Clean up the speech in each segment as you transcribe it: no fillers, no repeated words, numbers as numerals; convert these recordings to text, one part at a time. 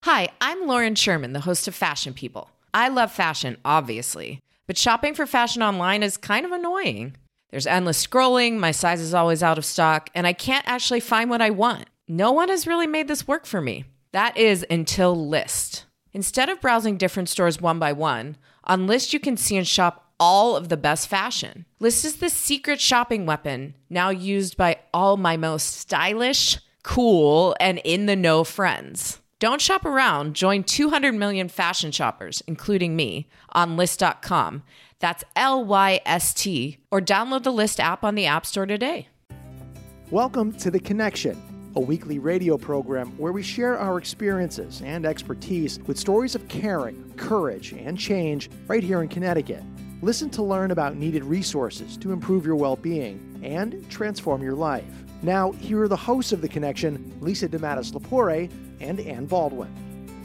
Hi, I'm Lauren Sherman, the host of Fashion People. I love fashion, obviously, but shopping for fashion online is kind of annoying. There's endless scrolling, my size is always out of stock, and I can't actually find what I want. No one has really made this work for me. That is until Lyst. Instead of browsing different stores one by one, on Lyst you can see and shop all of the best fashion. Lyst is the secret shopping weapon now used by all my most stylish, cool, and in-the-know friends. Don't shop around. Join 200 million fashion shoppers, including me, on Lyst.com. That's Lyst, or download the Lyst app on the App Store today. Welcome to The Connection, a weekly radio program where we share our experiences and expertise with stories of caring, courage, and change right here in Connecticut. Listen to learn about needed resources to improve your well-being and transform your life. Now, here are the hosts of The Connection, Lisa DeMatteis-Lepore and Ann Baldwin.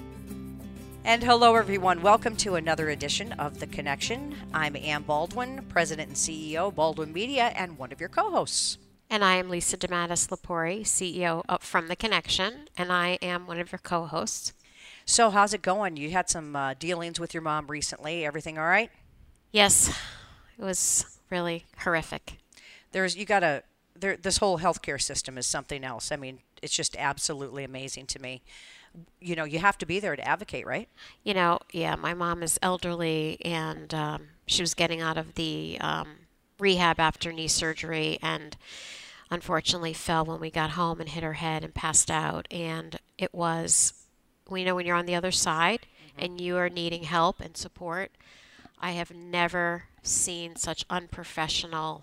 And hello, everyone. Welcome to another edition of The Connection. I'm Ann Baldwin, President and CEO, Baldwin Media, and one of your co-hosts. And I am Lisa DeMatteis-Lepore, CEO of From The Connection, and I am one of your co-hosts. So how's it going? You had some dealings with your mom recently. Everything all right? Yes, it was really horrific. This whole healthcare system is something else. I mean, it's just absolutely amazing to me. You know, you have to be there to advocate, right? You know, yeah, my mom is elderly, and she was getting out of the rehab after knee surgery, and unfortunately fell when we got home and hit her head and passed out. And it was, when you're on the other side and you are needing help and support, I have never seen such unprofessional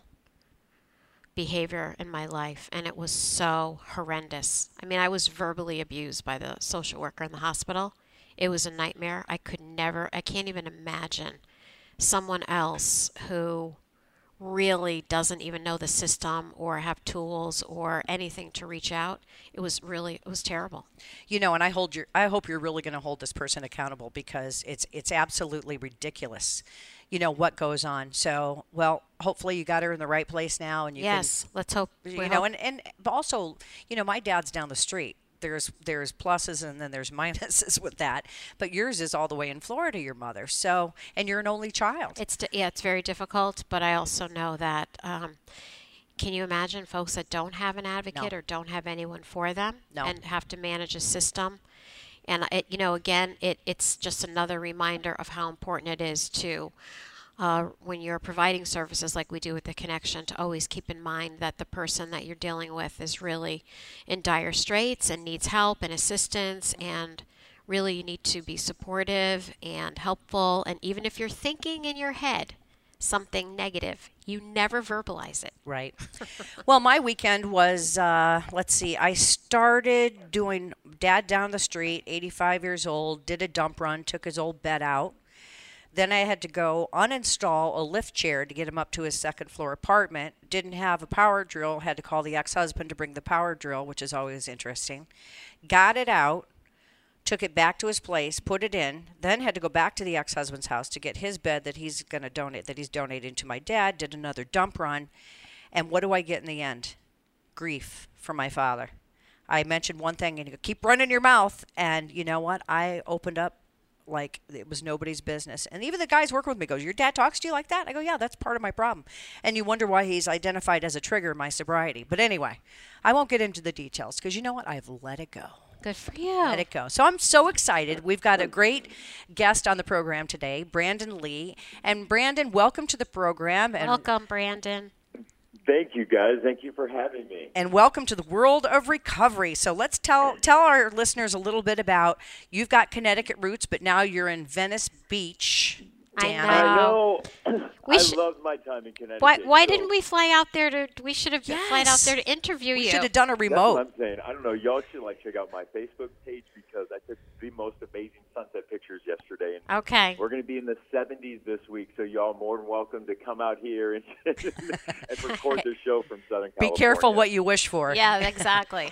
behavior in my life, and it was so horrendous. I mean, I was verbally abused by the social worker in the hospital. It was a nightmare. I can't even imagine someone else who really doesn't even know the system or have tools or anything to reach out. It was terrible. You know, and I hope you're really going to hold this person accountable, because it's absolutely ridiculous, you know, what goes on. So, well, hopefully you got her in the right place now, and let's hope. And also, you know, my dad's down the street. There's pluses and then there's minuses with that. But yours is all the way in Florida, your mother. So, and you're an only child. It's very difficult, but I also know that can you imagine folks that don't have an advocate or don't have anyone for them and have to manage a system? And it's just another reminder of how important it is to, when you're providing services like we do with The Connection, to always keep in mind that the person that you're dealing with is really in dire straits and needs help and assistance, and really you need to be supportive and helpful. And even if you're thinking in your head something negative, you never verbalize it. Right. Well, my weekend was, I started doing Dad down the street, 85 years old, did a dump run, took his old bed out. Then I had to go uninstall a lift chair to get him up to his second floor apartment. Didn't have a power drill, had to call the ex-husband to bring the power drill, which is always interesting. Got it out, took it back to his place, put it in, then had to go back to the ex-husband's house to get his bed that he's going to donate, that he's donating to my dad, did another dump run. And what do I get in the end? Grief from my father. I mentioned one thing, and he goes, keep running your mouth. And you know what? I opened up like it was nobody's business. And even the guys working with me goes, your dad talks to you like that? I go, yeah, that's part of my problem. And you wonder why he's identified as a trigger in my sobriety. But anyway, I won't get into the details, because you know what? I've let it go. Good for you. Let it go. So I'm so excited. We've got a great guest on the program today, Brandon Lee. And Brandon, welcome to the program. And welcome, Brandon. Thank you, guys. Thank you for having me. And welcome to the world of recovery. So let's tell our listeners a little bit about, you've got Connecticut roots, but now you're in Venice Beach. Dan. I know. I love my time in Connecticut. Why didn't we fly out there we should have flown out there to interview you. We should have done a remote. That's what I'm saying. I don't know. Y'all should check out my Facebook page, because I took the most amazing sunset pictures yesterday. And okay. We're going to be in the 70s this week, so y'all are more than welcome to come out here and record the show from Southern California. Be careful what you wish for. Yeah, exactly.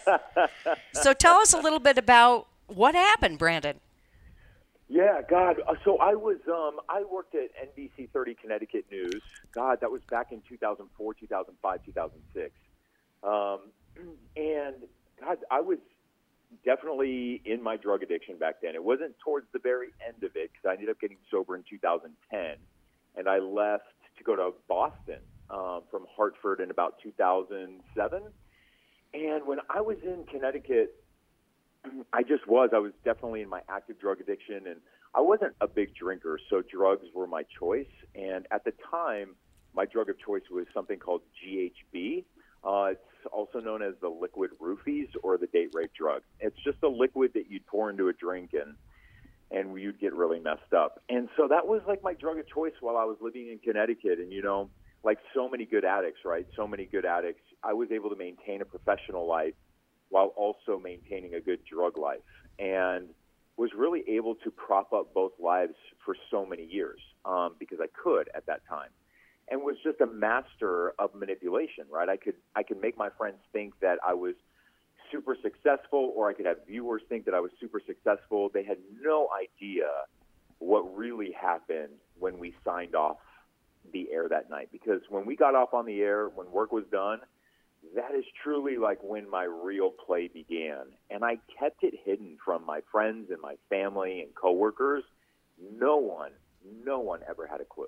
So tell us a little bit about what happened, Brandon. Yeah, God. So I worked at NBC 30 Connecticut News. God, that was back in 2004, 2005, 2006. And God, I was definitely in my drug addiction back then. It wasn't towards the very end of it because I ended up getting sober in 2010, and I left to go to Boston from Hartford in about 2007. And when I was in Connecticut, I was definitely in my active drug addiction, and I wasn't a big drinker, so drugs were my choice. And at the time, my drug of choice was something called GHB. It's also known as the liquid roofies or the date rape drug. It's just a liquid that you'd pour into a drink and you'd get really messed up. And so that was like my drug of choice while I was living in Connecticut. And, like so many good addicts, right? So many good addicts, I was able to maintain a professional life while also maintaining a good drug life, and was really able to prop up both lives for so many years because I could at that time, and was just a master of manipulation, right? I could make my friends think that I was super successful, or I could have viewers think that I was super successful. They had no idea what really happened when we signed off the air that night, because when we got off on the air, when work was done, that is truly like when my real play began. And I kept it hidden from my friends and my family and coworkers. No one ever had a clue.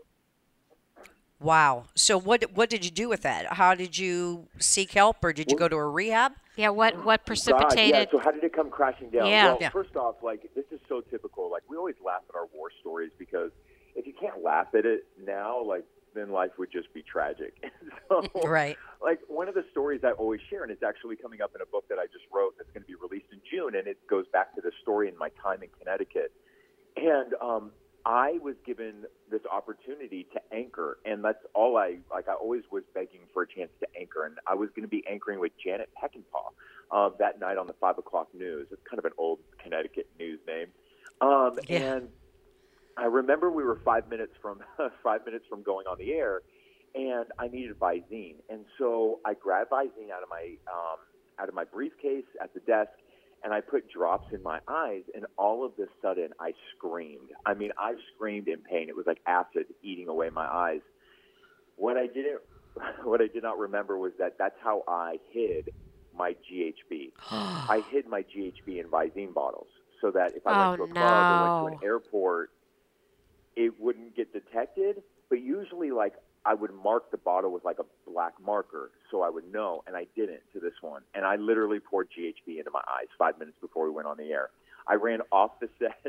Wow. So what did you do with that? How did you seek help, or did you go to a rehab? Yeah, what precipitated? God, yeah. So how did it come crashing down? Yeah. Well, first off, like, this is so typical. Like, we always laugh at our war stories because if you can't laugh at it now, like, then life would just be tragic. So, Right. Like, one of the stories I always share, and it's actually coming up in a book that I just wrote that's going to be released in June, and it goes back to the story in my time in Connecticut. And I was given this opportunity to anchor, and that's all I always was begging for a chance to anchor, and I was going to be anchoring with Janet Peckinpah that night on the 5 o'clock news. It's kind of an old Connecticut news name. And I remember we were 5 minutes from 5 minutes from going on the air, and I needed Visine, and so I grabbed Visine out of my briefcase at the desk, and I put drops in my eyes, and all of a sudden I screamed. I mean, I screamed in pain. It was like acid eating away my eyes. What I did not remember was that that's how I hid my GHB. I hid my GHB in Visine bottles so that if I went to a club or went to an airport, it wouldn't get detected. But usually, like, I would mark the bottle with like a black marker so I would know, and I didn't to this one. And I literally poured GHB into my eyes 5 minutes before we went on the air. I ran off the set.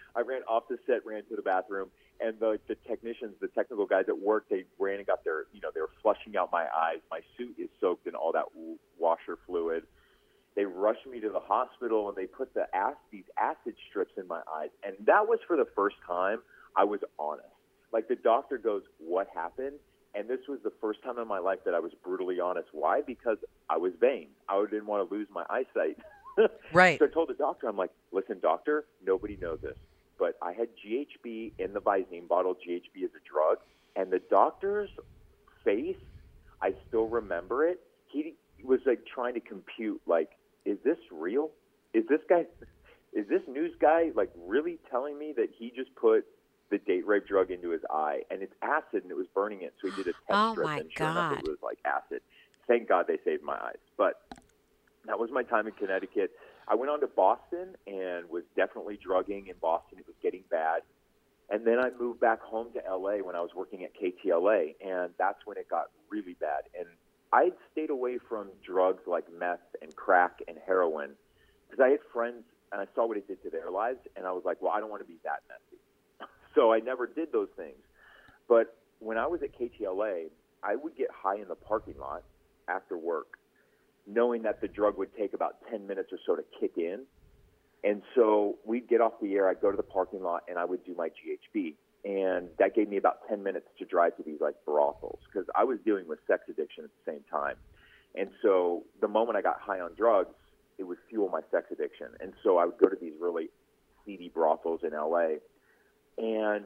Ran to the bathroom, and the technicians, the technical guys at work, they ran and got their, they were flushing out my eyes. My suit is soaked in all that washer fluid. They rushed me to the hospital, and they put these acid strips in my eyes. And that was for the first time I was honest. Like, the doctor goes, "What happened?" And this was the first time in my life that I was brutally honest. Why? Because I was vain. I didn't want to lose my eyesight. Right. So I told the doctor, I'm like, "Listen, doctor, nobody knows this, but I had GHB in the Visine bottle. GHB is a drug." And the doctor's face, I still remember it. He was like trying to compute, like, is this real? Is this news guy like really telling me that he just put the date rape drug into his eye, and it's acid, and it was burning it, so he did a test strip, and sure enough, it was like acid. Thank God they saved my eyes. But that was my time in Connecticut. I went on to Boston and was definitely drugging in Boston. It was getting bad. And then I moved back home to L.A. when I was working at KTLA, and that's when it got really bad. And I'd stayed away from drugs like meth and crack and heroin because I had friends, and I saw what it did to their lives, and I was like, well, I don't want to be that messy. So I never did those things. But when I was at KTLA, I would get high in the parking lot after work, knowing that the drug would take about 10 minutes or so to kick in. And so we'd get off the air, I'd go to the parking lot, and I would do my GHB. And that gave me about 10 minutes to drive to these, like, brothels, because I was dealing with sex addiction at the same time. And so the moment I got high on drugs, it would fuel my sex addiction. And so I would go to these really seedy brothels in L.A., and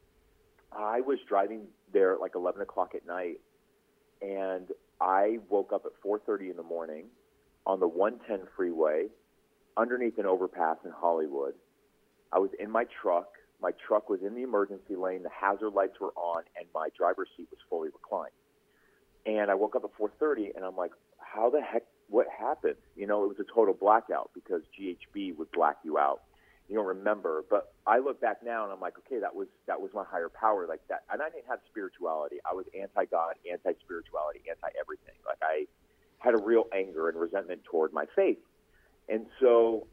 I was driving there at like 11 o'clock at night, and I woke up at 4:30 in the morning on the 110 freeway underneath an overpass in Hollywood. I was in my truck. My truck was in the emergency lane. The hazard lights were on, and my driver's seat was fully reclined. And I woke up at 4:30, and I'm like, how the heck what happened? You know, it was a total blackout because GHB would black you out. You don't remember. But I look back now and I'm like, okay, that was my higher power, like that. And I didn't have spirituality. I was anti-God, anti-spirituality, anti-everything. Like I had a real anger and resentment toward my faith. And so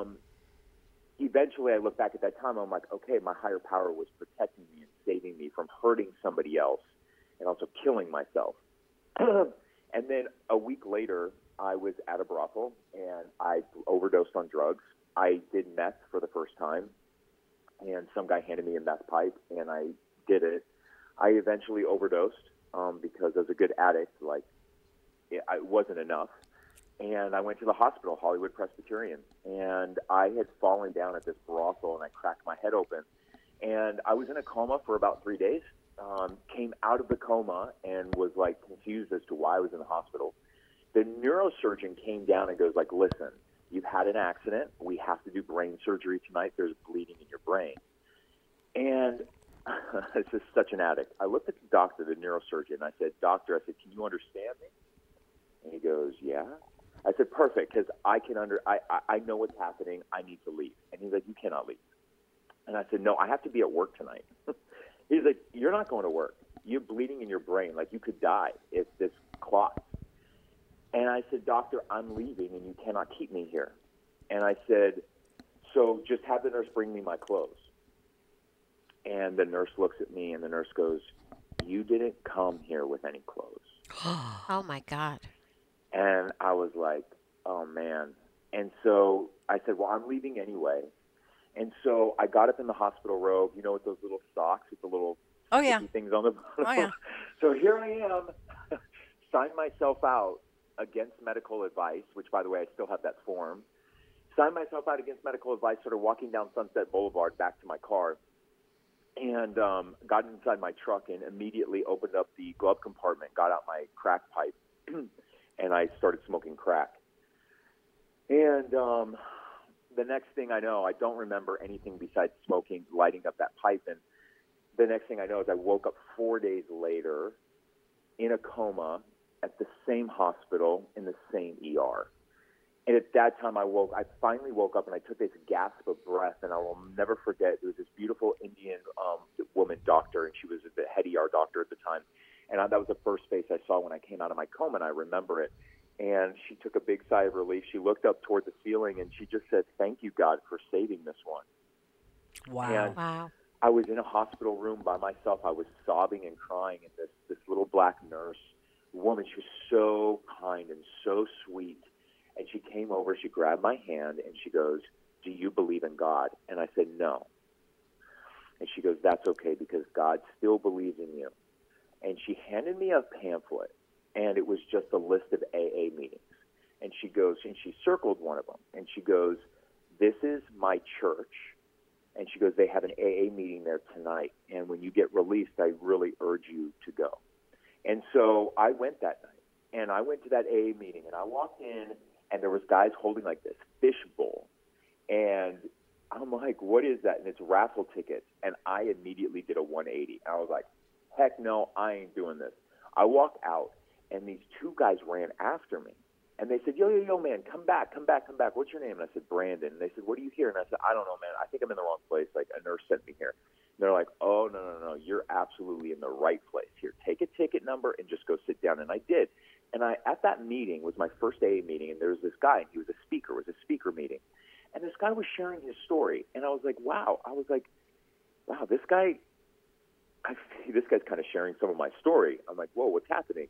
eventually I look back at that time, I'm like, okay, my higher power was protecting me and saving me from hurting somebody else and also killing myself. And then a week later, I was at a brothel and I overdosed on drugs. I did meth for the first time, and some guy handed me a meth pipe, and I did it. I eventually overdosed because as a good addict, like it wasn't enough. And I went to the hospital, Hollywood Presbyterian, and I had fallen down at this brothel, and I cracked my head open. And I was in a coma for about 3 days, came out of the coma and was, like, confused as to why I was in the hospital. The neurosurgeon came down and goes, like, listen, you've had an accident. We have to do brain surgery tonight. There's bleeding in your brain. And this is such an addict. I looked at the doctor, the neurosurgeon, and I said, doctor, I said, can you understand me? And he goes, yeah. I said, perfect, because I know what's happening. I need to leave. And he's like, you cannot leave. And I said, no, I have to be at work tonight. He's like, you're not going to work. You're bleeding in your brain. Like, you could die if this clots. And I said, doctor, I'm leaving, and you cannot keep me here. And I said, so just have the nurse bring me my clothes. And the nurse looks at me, and the nurse goes, you didn't come here with any clothes. Oh, my God. And I was like, oh, man. And so I said, well, I'm leaving anyway. And so I got up in the hospital robe, you know, with those little socks with the little things on the bottom. Oh, yeah. So here I am, signed myself out against medical advice, which, by the way, I still have that form. Signed myself out against medical advice, started walking down Sunset Boulevard back to my car, and got inside my truck and immediately opened up the glove compartment, got out my crack pipe, and I started smoking crack. And the next thing I know, I don't remember anything besides smoking, lighting up that pipe. And the next thing I know is I woke up 4 days later in a coma at the same hospital in the same ER. And at that time I finally woke up and I took this gasp of breath, and I will never forget. There was this beautiful Indian woman doctor, and she was the head ER doctor at the time. And that was the first face I saw when I came out of my coma, and I remember it. And she took a big sigh of relief. She looked up toward the ceiling, and she just said, thank you, God, for saving this one. Wow. And Wow. I was in a hospital room by myself. I was sobbing and crying, and this little black nurse woman, she was so kind and so sweet. And she came over, she grabbed my hand, and she goes, do you believe in God? And I said, no. And she goes, that's okay, because God still believes in you. And she handed me a pamphlet, and it was just a list of AA meetings. And she goes, and she circled one of them, and she goes, this is my church. And she goes, they have an AA meeting there tonight, and when you get released, I really urge you to go. And so I went that night, and I went to that AA meeting, and I walked in, and there was guys holding like this fish bowl. And I'm like, what is that? And it's raffle tickets. And I immediately did a 180. I was like, heck no, I ain't doing this. I walked out, and these two guys ran after me. And they said, yo, man, come back. What's your name? And I said, Brandon. And they said, what are you here? And I said, I don't know, man. I think I'm in the wrong place. Like, a nurse sent me here. And they're like, oh, no. You're absolutely in the right place. Here, take a ticket number and just go sit down. And I did. And at that meeting was my first AA meeting, and there was this guy, and he was a speaker. It was a speaker meeting. And this guy was sharing his story. And I was like, wow. This guy's kind of sharing some of my story. I'm like, whoa, what's happening?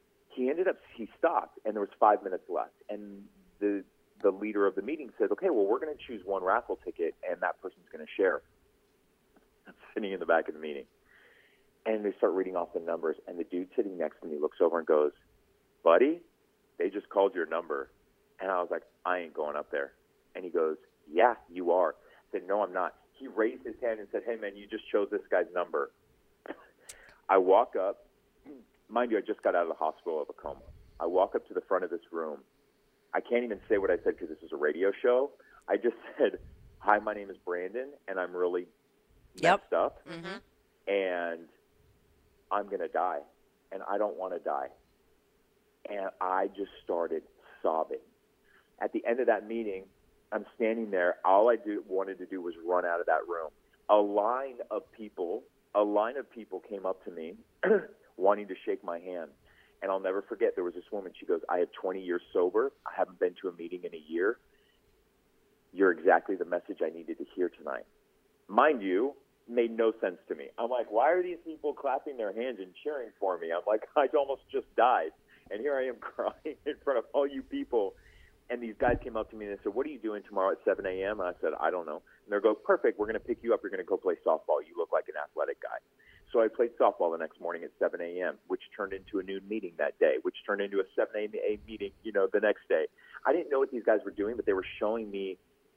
He stopped, and there was 5 minutes left. And the leader of the meeting said, okay, well, we're going to choose one raffle ticket, and that person's going to share. I'm sitting in the back of the meeting. And they start reading off the numbers, and the dude sitting next to me looks over and goes, buddy, they just called your number. And I was like, I ain't going up there. And he goes, yeah, you are. I said, no, I'm not. He raised his hand and said, hey, man, you just chose this guy's number. I walk up. Mind you, I just got out of the hospital of a coma. I walk up to the front of this room. I can't even say what I said because this is a radio show. I just said, hi, my name is Brandon, and I'm really messed up. Mm-hmm. And I'm going to die, and I don't want to die. And I just started sobbing. At the end of that meeting, I'm standing there. All I wanted to do was run out of that room. A line of people came up to me wanting to shake my hand. And I'll never forget, there was this woman. She goes, I have 20 years sober. I haven't been to a meeting in a year. You're exactly the message I needed to hear tonight. Mind you, made no sense to me. I'm like, why are these people clapping their hands and cheering for me? I'm like, I almost just died. And here I am crying in front of all you people. And these guys came up to me and they said, what are you doing tomorrow at 7 a.m.? I said, I don't know. And they go, perfect. We're going to pick you up. You're going to go play softball. You look like an athletic guy. So I played softball the next morning at 7 a.m., which turned into a noon meeting that day, which turned into a 7 a.m. meeting, the next day. I didn't know what these guys were doing, but they were showing me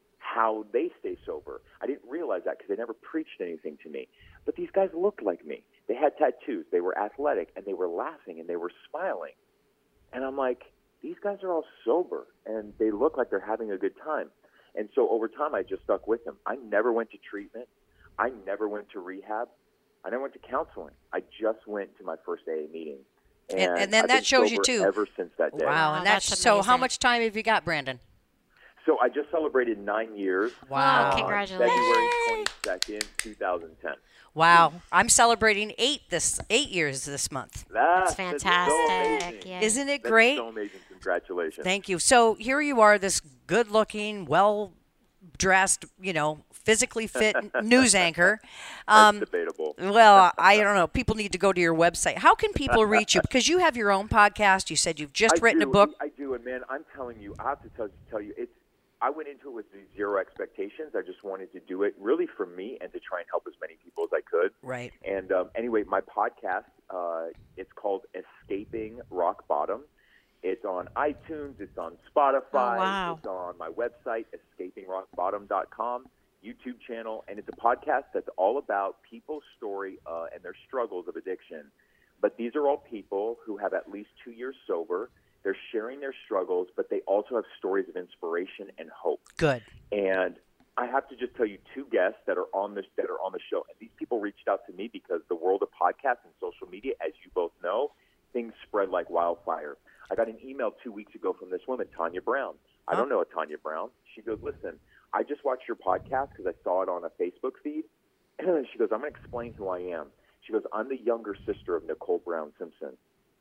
how they stay sober. I didn't realize that because they never preached anything to me. But these guys looked like me. They had tattoos. They were athletic, and they were laughing, and they were smiling. And I'm like, these guys are all sober, and they look like they're having a good time. And so over time, I just stuck with them. I never went to treatment. I never went to rehab. I never went to counseling. I just went to my first AA meeting. And then I've that been shows you, sober too. ever since that day. Wow. And that's so how much time have you got, Brandon? So I just celebrated 9 years. Wow. Congratulations. February 22nd, 2010. Wow. I'm celebrating 8 years this month. That's So fantastic. amazing. Yeah. Isn't it That's great? so amazing. Congratulations. Thank you. So here you are, this good-looking, well-dressed, physically fit news anchor. That's debatable. Well, I don't know. People need to go to your website. How can people reach you? Because you have your own podcast. You said you've just written a book. I do, and man, I'm telling you, I have to tell you, I went into it with zero expectations. I just wanted to do it really for me and to try and help as many people as I could. Right. And anyway, my podcast, it's called Escaping Rock Bottom. It's on iTunes. It's on Spotify. Oh, wow. It's on my website, escapingrockbottom.com, YouTube channel. And it's a podcast that's all about people's story and their struggles of addiction. But these are all people who have at least 2 years sober. They're sharing their struggles, but they also have stories of inspiration and hope. Good. And I have to just tell you 2 guests that are on the show. And these people reached out to me because the world of podcasts and social media, as you both know, things spread like wildfire. I got an email 2 weeks ago from this woman, Tanya Brown. I don't know a Tanya Brown. She goes, listen, I just watched your podcast because I saw it on a Facebook feed. She goes, I'm going to explain who I am. She goes, I'm the younger sister of Nicole Brown Simpson.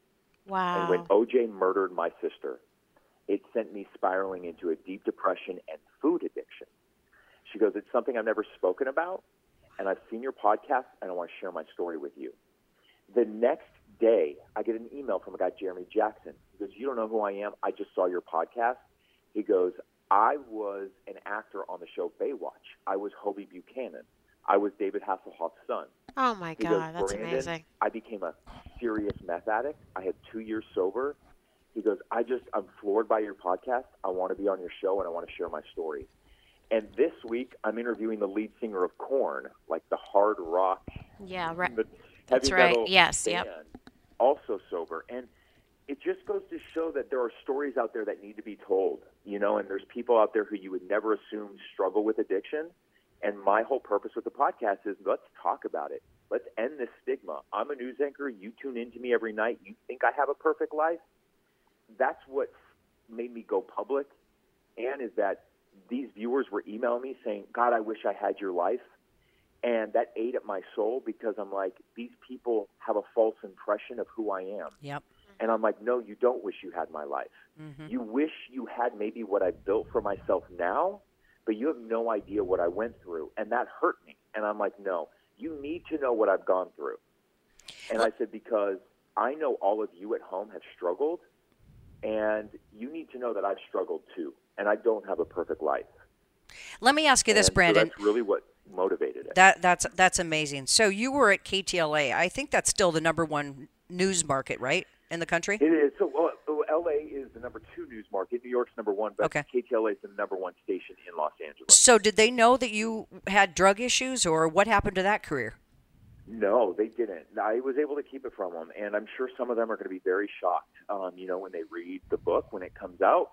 Wow. And when OJ murdered my sister, it sent me spiraling into a deep depression and food addiction. She goes, it's something I've never spoken about, and I've seen your podcast, and I want to share my story with you. The next day, I get an email from a guy, Jeremy Jackson. He goes, you don't know who I am? I just saw your podcast. He goes, I was an actor on the show Baywatch. I was Hobie Buchanan. I was David Hasselhoff's son. Oh, my He God. goes, That's Brandon, amazing. I became a serious meth addict. I had 2 years sober. He goes, I'm floored by your podcast. I want to be on your show, and I want to share my story. And this week, I'm interviewing the lead singer of Korn, like the hard rock, Yeah, right. the That's heavy right. metal Yes, band, yep. also sober. And it just goes to show that there are stories out there that need to be told, and there's people out there who you would never assume struggle with addiction. And my whole purpose with the podcast is let's talk about it. Let's end this stigma. I'm a news anchor. You tune into me every night. You think I have a perfect life? That's what made me go public. And is that these viewers were emailing me saying, God, I wish I had your life. And that ate at my soul because I'm like, these people have a false impression of who I am. Yep. And I'm like, no, you don't wish you had my life. Mm-hmm. You wish you had maybe what I built for myself now, but you have no idea what I went through. And that hurt me. And I'm like, no, you need to know what I've gone through. And I said, because I know all of you at home have struggled, and you need to know that I've struggled too. And I don't have a perfect life. Let me ask you this, And Brandon. So that's really what motivated it. That's amazing. So you were at KTLA. I think that's still the #1 news market, right, in the country? It is. So LA is the #2 news market. New York's #1, but Okay. KTLA is the #1 station in Los Angeles. So did they know that you had drug issues, or what happened to that career? No, they didn't. I was able to keep it from them, and I'm sure some of them are going to be very shocked, when they read the book when it comes out.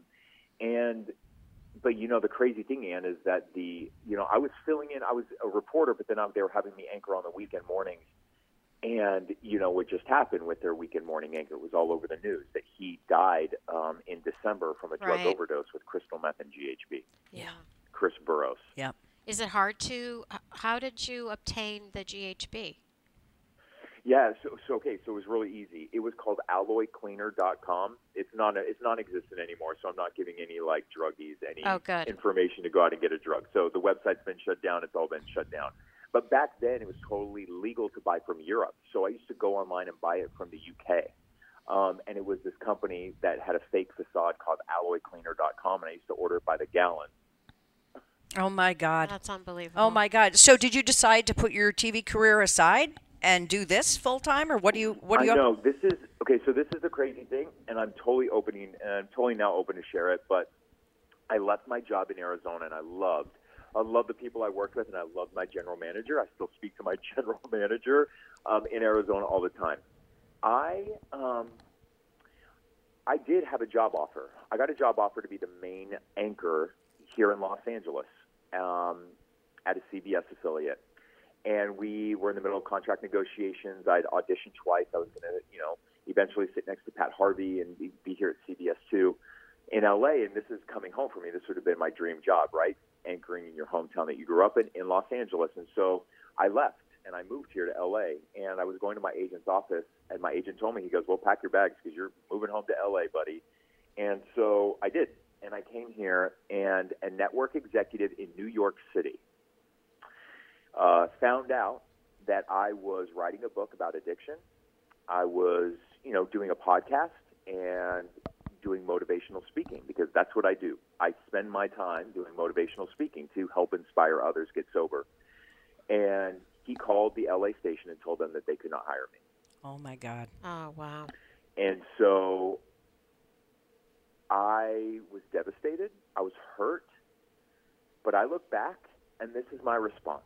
But the crazy thing, Ann, is that I was filling in. I was a reporter, but then they were having me anchor on the weekend mornings. And, what just happened with their weekend morning anchor was all over the news that he died in December from a drug Right. overdose with crystal meth and GHB. Yeah. Chris Burrows. Yep. Is it hard to? How did you obtain the GHB? Yeah, so it was really easy. It was called alloycleaner.com. It's non-existent anymore, so I'm not giving any druggies any Good. information to go out and get a drug. So the website's been shut down. It's all been shut down. But back then, it was totally legal to buy from Europe. So I used to go online and buy it from the UK. And it was this company that had a fake facade called alloycleaner.com, and I used to order it by the gallon. Oh, my God. That's unbelievable. Oh, my God. So did you decide to put your TV career aside and do this full time, or what do you? No, this is okay. So this is the crazy thing, and I'm totally now open to share it. But I left my job in Arizona, and I loved the people I worked with, and I loved my general manager. I still speak to my general manager in Arizona all the time. I did have a job offer. I got a job offer to be the main anchor here in Los Angeles at a CBS affiliate. And we were in the middle of contract negotiations. I'd auditioned twice. I was going to, eventually sit next to Pat Harvey and be here at CBS 2 in LA. And this is coming home for me. This would have been my dream job, right? Anchoring in your hometown that you grew up in Los Angeles. And so I left and I moved here to LA. And I was going to my agent's office, and my agent told me, he goes, well, pack your bags because you're moving home to LA, buddy. And so I did. And I came here, and a network executive in New York City found out that I was writing a book about addiction. I was, doing a podcast and doing motivational speaking, because that's what I do. I spend my time doing motivational speaking to help inspire others get sober. And he called the LA station and told them that they could not hire me. Oh, my God. Oh, wow. And so I was devastated. I was hurt. But I look back, and this is my response.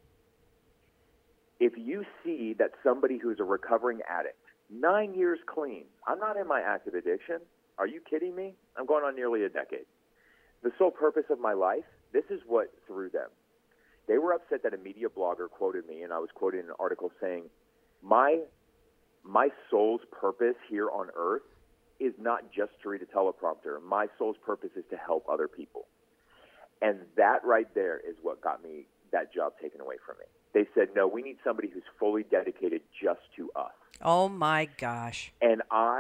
If you see that somebody who's a recovering addict, 9 years clean, I'm not in my active addiction. Are you kidding me? I'm going on nearly a decade. The sole purpose of my life, this is what threw them. They were upset that a media blogger quoted me, and I was quoted in an article saying, my soul's purpose here on earth is not just to read a teleprompter. My soul's purpose is to help other people. And that right there is what got me that job taken away from me. They said, no, we need somebody who's fully dedicated just to us. Oh, my gosh. And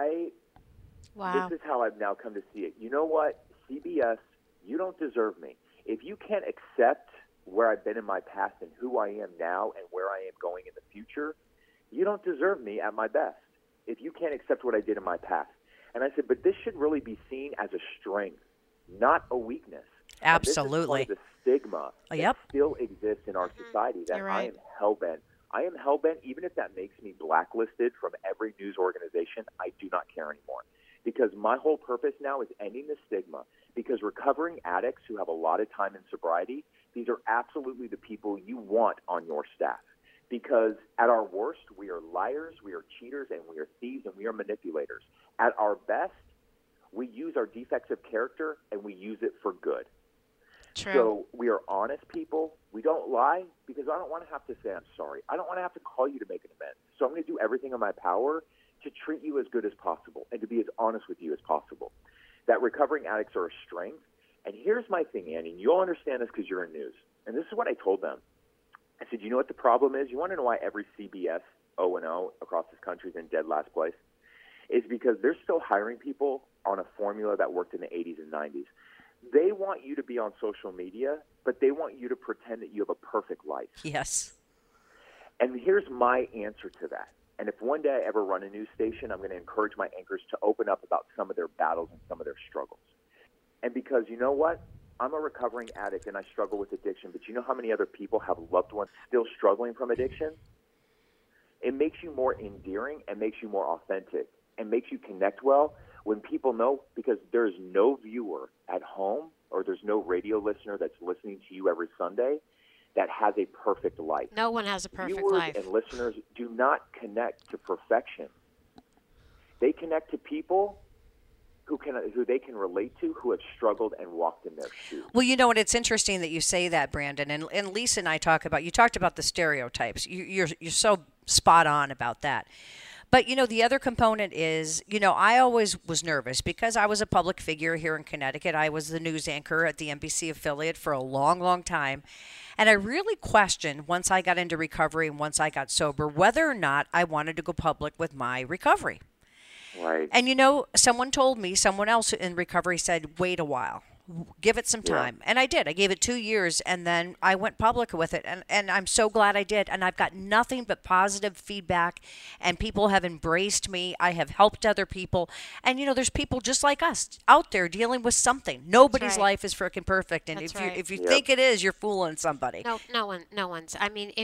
Wow. this is how I've now come to see it. You know what? CBS, you don't deserve me. If you can't accept where I've been in my past and who I am now and where I am going in the future, you don't deserve me at my best. If you can't accept what I did in my past. And I said, but this should really be seen as a strength, not a weakness. Absolutely. And this is part of the stigma that still exists in our society that You're right. I am hell-bent. I am hell-bent, even if that makes me blacklisted from every news organization, I do not care anymore. Because my whole purpose now is ending the stigma. Because recovering addicts who have a lot of time in sobriety, these are absolutely the people you want on your staff. Because at our worst, we are liars, we are cheaters, and we are thieves, and we are manipulators. At our best, we use our defects of character, and we use it for good. True. So we are honest people. We don't lie, because I don't want to have to say I'm sorry. I don't want to have to call you to make an amends. So I'm going to do everything in my power to treat you as good as possible and to be as honest with you as possible. That recovering addicts are a strength. And here's my thing, Annie, and you'll understand this because you're in news. And this is what I told them. I said, you know what the problem is? You want to know why every CBS O&O across this country is in dead last place? It's because they're still hiring people on a formula that worked in the 80s and 90s. They want you to be on social media, but they want you to pretend that you have a perfect life. Yes. And here's my answer to that. And if one day I ever run a news station, I'm going to encourage my anchors to open up about some of their battles and some of their struggles. And because you know what? I'm a recovering addict and I struggle with addiction, but you know how many other people have loved ones still struggling from addiction? It makes you more endearing and makes you more authentic and makes you connect well when people know, because there's no viewer at home or there's no radio listener that's listening to you every Sunday that has a perfect life. No one has a perfect Viewers life. and listeners do not connect to perfection. They connect to people who they can relate to, who have struggled and walked in their shoes. Well, you know what? It's interesting that you say that, Brandon. And Lisa and I talked about the stereotypes. You're so spot on about that. But, the other component is, I always was nervous because I was a public figure here in Connecticut. I was the news anchor at the NBC affiliate for a long, long time. And I really questioned once I got into recovery and once I got sober whether or not I wanted to go public with my recovery. Right. And, someone told me, someone else in recovery said, wait a while. Give it some time. And I did. I gave it 2 years, and then I went public with it. And I'm so glad I did. And I've got nothing but positive feedback, and people have embraced me. I have helped other people. And, there's people just like us out there dealing with something. Nobody's life is freaking perfect. And if you think it is, you're fooling somebody. No one's. I mean,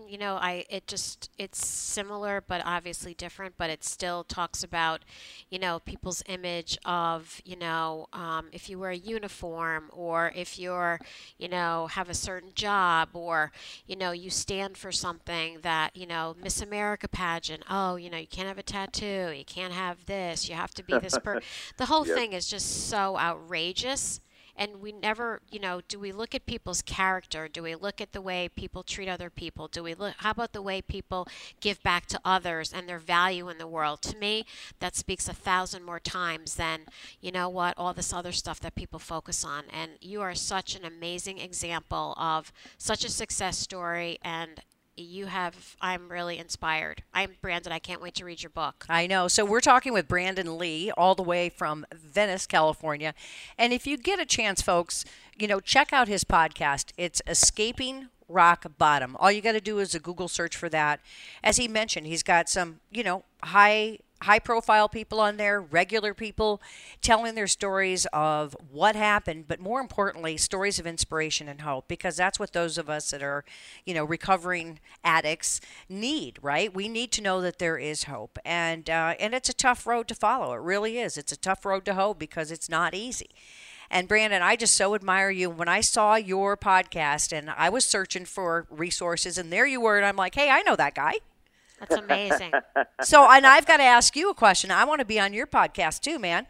it's similar, but obviously different, but it still talks about, people's image of, if you wear a uniform or if you're, have a certain job or, you stand for something that, Miss America pageant. Oh, you can't have a tattoo. You can't have this. You have to be this person. The whole thing is just so outrageous. And we never, do we look at people's character? Do we look at the way people treat other people? How about the way people give back to others and their value in the world? To me, that speaks 1,000 more times than, all this other stuff that people focus on. And you are such an amazing example of such a success story, and I'm really inspired. I'm Brandon. I can't wait to read your book. I know. So we're talking with Brandon Lee all the way from Venice, California. And if you get a chance, folks, check out his podcast. It's Escaping Rock Bottom. All you got to do is a Google search for that. As he mentioned, he's got some, high-profile people on there, regular people telling their stories of what happened, but more importantly, stories of inspiration and hope, because that's what those of us that are, recovering addicts need, right? We need to know that there is hope, and it's a tough road to follow. It really is. It's a tough road to hoe because it's not easy. And Brandon, I just so admire you. When I saw your podcast and I was searching for resources, and there you were, and I'm like, hey, I know that guy. That's amazing. And I've got to ask you a question. I want to be on your podcast too, man.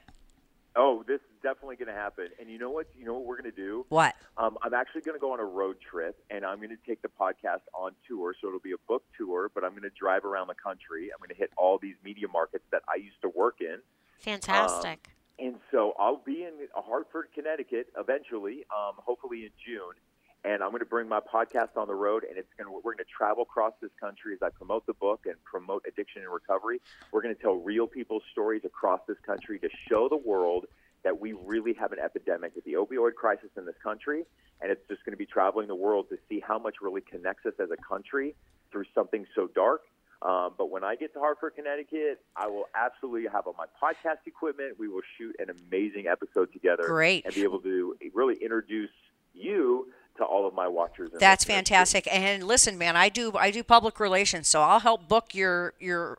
Oh, this is definitely going to happen. And you know what? You know what we're going to do? What? I'm actually going to go on a road trip, and I'm going to take the podcast on tour. So it'll be a book tour, but I'm going to drive around the country. I'm going to hit all these media markets that I used to work in. Fantastic. And so I'll be in Hartford, Connecticut eventually, hopefully in June. And I'm going to bring my podcast on the road, and we're going to travel across this country as I promote the book and promote addiction and recovery. We're going to tell real people's stories across this country to show the world that we really have an epidemic with the opioid crisis in this country, and it's just going to be traveling the world to see how much really connects us as a country through something so dark. But when I get to Hartford, Connecticut, I will absolutely have all my podcast equipment. We will shoot an amazing episode together. Great. And be able to really introduce you to all of my watchers. And that's fantastic. And listen, man, I do public relations, so I'll help book your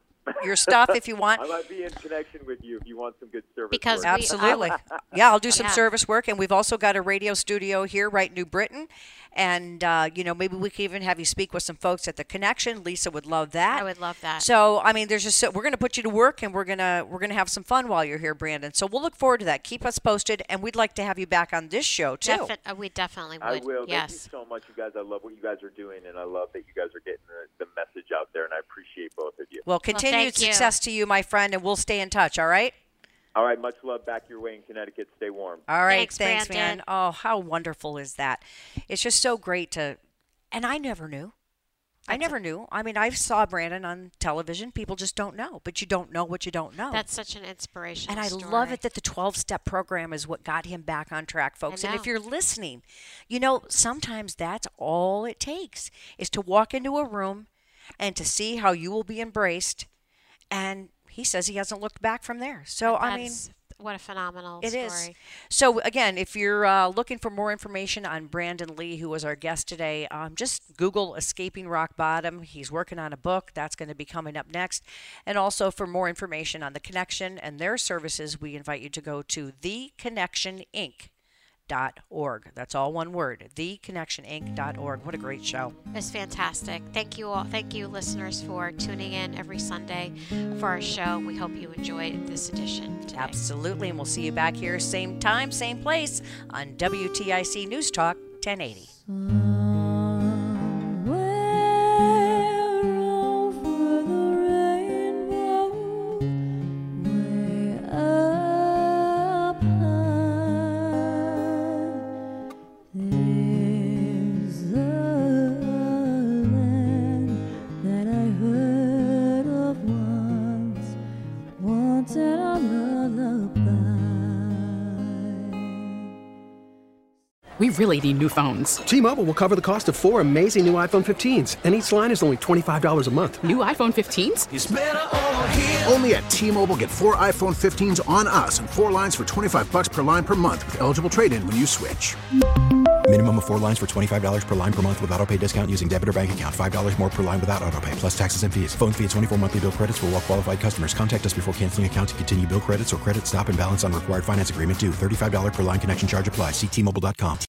stuff if you want. I might be in connection with you if you want some good service because work. Absolutely. Yeah, I'll do some service work, and we've also got a radio studio here right in New Britain. And, maybe we can even have you speak with some folks at The Connection. Lisa would love that. I would love that. So, I mean, we're going to put you to work, and we're going to have some fun while you're here, Brandon. So we'll look forward to that. Keep us posted, and we'd like to have you back on this show, too. We definitely would. I will. Yes. Thank you so much, you guys. I love what you guys are doing, and I love that you guys are getting the message out there, and I appreciate both of you. Well, continued success to you, my friend, and we'll stay in touch, all right? All right, much love back your way in Connecticut. Stay warm. All right, thanks man. Oh, how wonderful is that? It's just so great and I never knew. I mean, I saw Brandon on television. People just don't know, but you don't know what you don't know. That's such an inspirational And I story. love it that the 12-step program is what got him back on track, folks. And if you're listening, sometimes that's all it takes is to walk into a room and to see how you will be embraced. And he says he hasn't looked back from there. So, what a phenomenal story. It is. So, again, if you're looking for more information on Brandon Lee, who was our guest today, just Google Escaping Rock Bottom. He's working on a book. That's going to be coming up next. And also for more information on The Connection and their services, we invite you to go to theconnectioninc.org. That's all one word, theconnectioninc.org. What a great show. It's fantastic. Thank you all. Thank you, listeners, for tuning in every Sunday for our show. We hope you enjoyed this edition today. Absolutely. And we'll see you back here, same time, same place on WTIC News Talk 1080. Somewhere over We really need new phones. T-Mobile will cover the cost of 4 amazing new iPhone 15s, and each line is only $25 a month. New iPhone 15s? It's better over here. Only at T-Mobile, get 4 iPhone 15s on us and 4 lines for $25 per line per month with eligible trade-in when you switch. Minimum of 4 lines for $25 per line per month with autopay discount using debit or bank account. $5 more per line without autopay, plus taxes and fees. Phone fee at 24 monthly bill credits for well-qualified customers. Contact us before canceling account to continue bill credits or credit stop and balance on required finance agreement due. $35 per line connection charge applies. See T-Mobile.com.